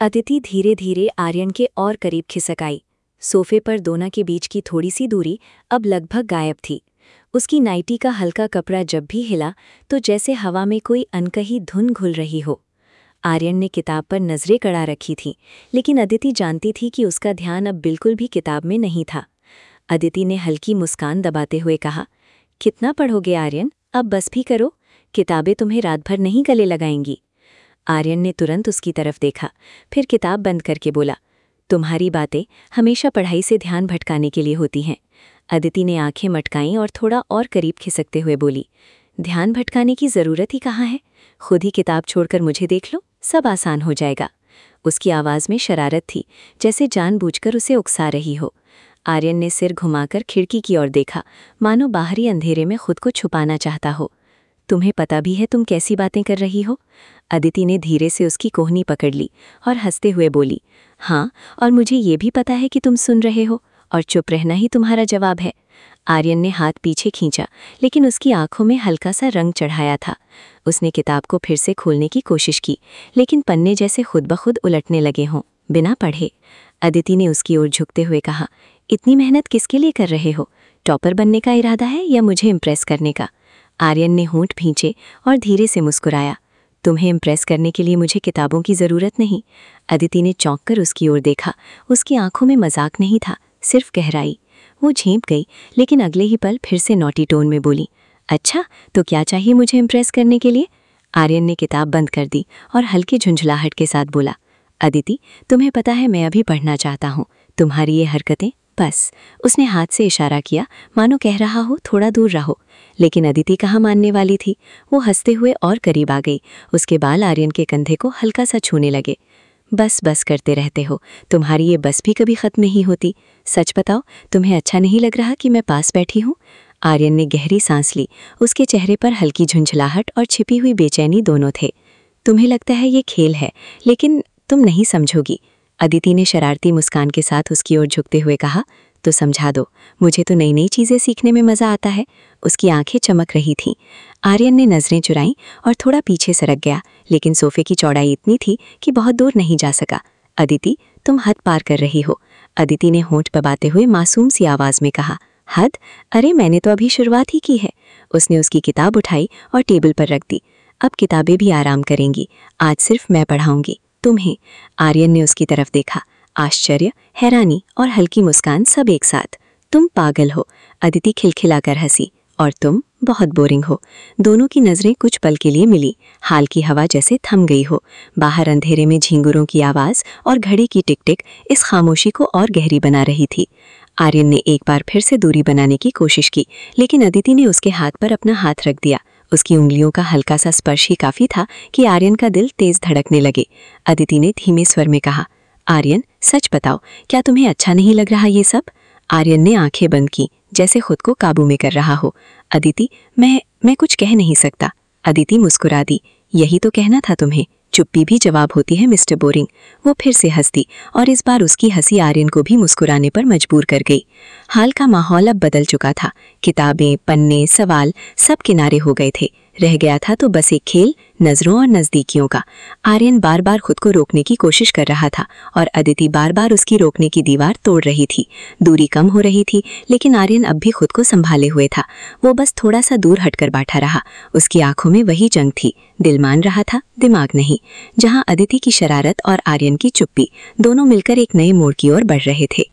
अदिति धीरे धीरे आर्यन के और करीब खिसक आई। सोफे पर दोनों के बीच की थोड़ी सी दूरी अब लगभग गायब थी। उसकी नाइटी का हल्का कपड़ा जब भी हिला तो जैसे हवा में कोई अनकही धुन घुल रही हो। आर्यन ने किताब पर नजरें गड़ा रखी थीं, लेकिन अदिति जानती थी कि उसका ध्यान अब बिल्कुल भी किताब में नहीं था। अदिति ने हल्की मुस्कान दबाते हुए कहा, कितना पढ़ोगे आर्यन, अब बस भी करो, किताबें तुम्हें रात भर नहीं गले लगाएंगी। आर्यन ने तुरंत उसकी तरफ देखा, फिर किताब बंद करके बोला, तुम्हारी बातें हमेशा पढ़ाई से ध्यान भटकाने के लिए होती हैं। अदिति ने आंखें मटकाईं और थोड़ा और करीब खिसकते हुए बोली, ध्यान भटकाने की ज़रूरत ही कहाँ है, खुद ही किताब छोड़कर मुझे देख लो, सब आसान हो जाएगा। उसकी आवाज़ में शरारत थी, जैसे जानबूझकर उसे उकसा रही हो। आर्यन ने सिर घुमाकर खिड़की की ओर देखा, मानो बाहरी अंधेरे में खुद को छुपाना चाहता हो। तुम्हें पता भी है तुम कैसी बातें कर रही हो? अदिति ने धीरे से उसकी कोहनी पकड़ ली और हंसते हुए बोली, हाँ, और मुझे ये भी पता है कि तुम सुन रहे हो और चुप रहना ही तुम्हारा जवाब है। आर्यन ने हाथ पीछे खींचा, लेकिन उसकी आंखों में हल्का सा रंग चढ़ाया था। उसने किताब को फिर से खोलने की कोशिश की, लेकिन पन्ने जैसे खुद ब खुद उलटने लगे हों, बिना पढ़े। अदिति ने उसकी ओर झुकते हुए कहा, इतनी मेहनत किसके लिए कर रहे हो? टॉपर बनने का इरादा है या मुझे इम्प्रेस करने का? आर्यन ने होंठ भींचे और धीरे से मुस्कुराया, तुम्हें इम्प्रेस करने के लिए मुझे किताबों की ज़रूरत नहीं। अदिति ने चौंक कर उसकी ओर देखा। उसकी आंखों में मजाक नहीं था, सिर्फ गहराई। वो झेंप गई, लेकिन अगले ही पल फिर से नॉटी टोन में बोली, अच्छा, तो क्या चाहिए मुझे इम्प्रेस करने के लिए? आर्यन ने किताब बंद कर दी और हल्की झुंझलाहट के साथ बोला, अदिति, तुम्हें पता है मैं अभी पढ़ना चाहता हूँ, तुम्हारी ये हरकतें बस। उसने हाथ से इशारा किया, मानो कह रहा हो थोड़ा दूर रहो, लेकिन अदिति कहाँ मानने वाली थी। वो हंसते हुए और करीब आ गई। उसके बाल आर्यन के कंधे को हल्का सा छूने लगे। बस बस करते रहते हो, तुम्हारी ये बस भी कभी खत्म नहीं होती। सच बताओ, तुम्हें अच्छा नहीं लग रहा कि मैं पास बैठी हूँ? आर्यन ने गहरी सांस ली। उसके चेहरे पर हल्की झुंझलाहट और छिपी हुई बेचैनी दोनों थे। तुम्हें लगता है ये खेल है, लेकिन तुम नहीं समझोगी। अदिति ने शरारती मुस्कान के साथ उसकी ओर झुकते हुए कहा, तो समझा दो, मुझे तो नई नई चीज़ें सीखने में मज़ा आता है। उसकी आंखें चमक रही थीं। आर्यन ने नज़रें चुराईं और थोड़ा पीछे सरक गया, लेकिन सोफे की चौड़ाई इतनी थी कि बहुत दूर नहीं जा सका। अदिति, तुम हद पार कर रही हो। अदिति ने होंठ दबाते हुए मासूम सी आवाज़ में कहा, हद? अरे मैंने तो अभी शुरुआत ही की है। उसने उसकी किताब उठाई और टेबल पर रख दी। अब किताबें भी आराम करेंगी, आज सिर्फ मैं पढ़ाऊंगी तुम्हें। आर्यन ने उसकी तरफ देखा, आश्चर्य, हैरानी और हल्की मुस्कान सब एक साथ। तुम पागल हो। अदिति खिलखिलाकर हंसी, और तुम बहुत बोरिंग हो। दोनों की नज़रें कुछ पल के लिए मिली। हाल की हवा जैसे थम गई हो। बाहर अंधेरे में झींगुरों की आवाज़ और घड़ी की टिक टिक इस खामोशी को और गहरी बना रही थी। आर्यन ने एक बार फिर से दूरी बनाने की कोशिश की, लेकिन अदिति ने उसके हाथ पर अपना हाथ रख दिया। उसकी उंगलियों का हल्का सा स्पर्श ही काफ़ी था कि आर्यन का दिल तेज धड़कने लगे। अदिति ने धीमे स्वर में कहा, आर्यन, सच बताओ, क्या तुम्हें अच्छा नहीं लग रहा ये सब? आर्यन ने आंखें बंद की, जैसे खुद को काबू में कर रहा हो। अदिति, मैं कुछ कह नहीं सकता। अदिति मुस्कुरा दी, यही तो कहना था तुम्हें, चुप्पी भी जवाब होती है मिस्टर बोरिंग। वो फिर से हंस दी और इस बार उसकी हंसी आर्यन को भी मुस्कुराने पर मजबूर कर गई। हाल का माहौल अब बदल चुका था। किताबें, पन्ने, सवाल सब किनारे हो गए थे। रह गया था तो बस एक खेल, नजरों और नज़दीकियों का। आर्यन बार बार खुद को रोकने की कोशिश कर रहा था और अदिति बार बार उसकी रोकने की दीवार तोड़ रही थी। दूरी कम हो रही थी, लेकिन आर्यन अब भी खुद को संभाले हुए था। वो बस थोड़ा सा दूर हटकर बैठा रहा। उसकी आंखों में वही जंग थी, दिल मान रहा था, दिमाग नहीं। जहां अदिति की शरारत और आर्यन की चुप्पी दोनों मिलकर एक नए मोड़ की ओर बढ़ रहे थे।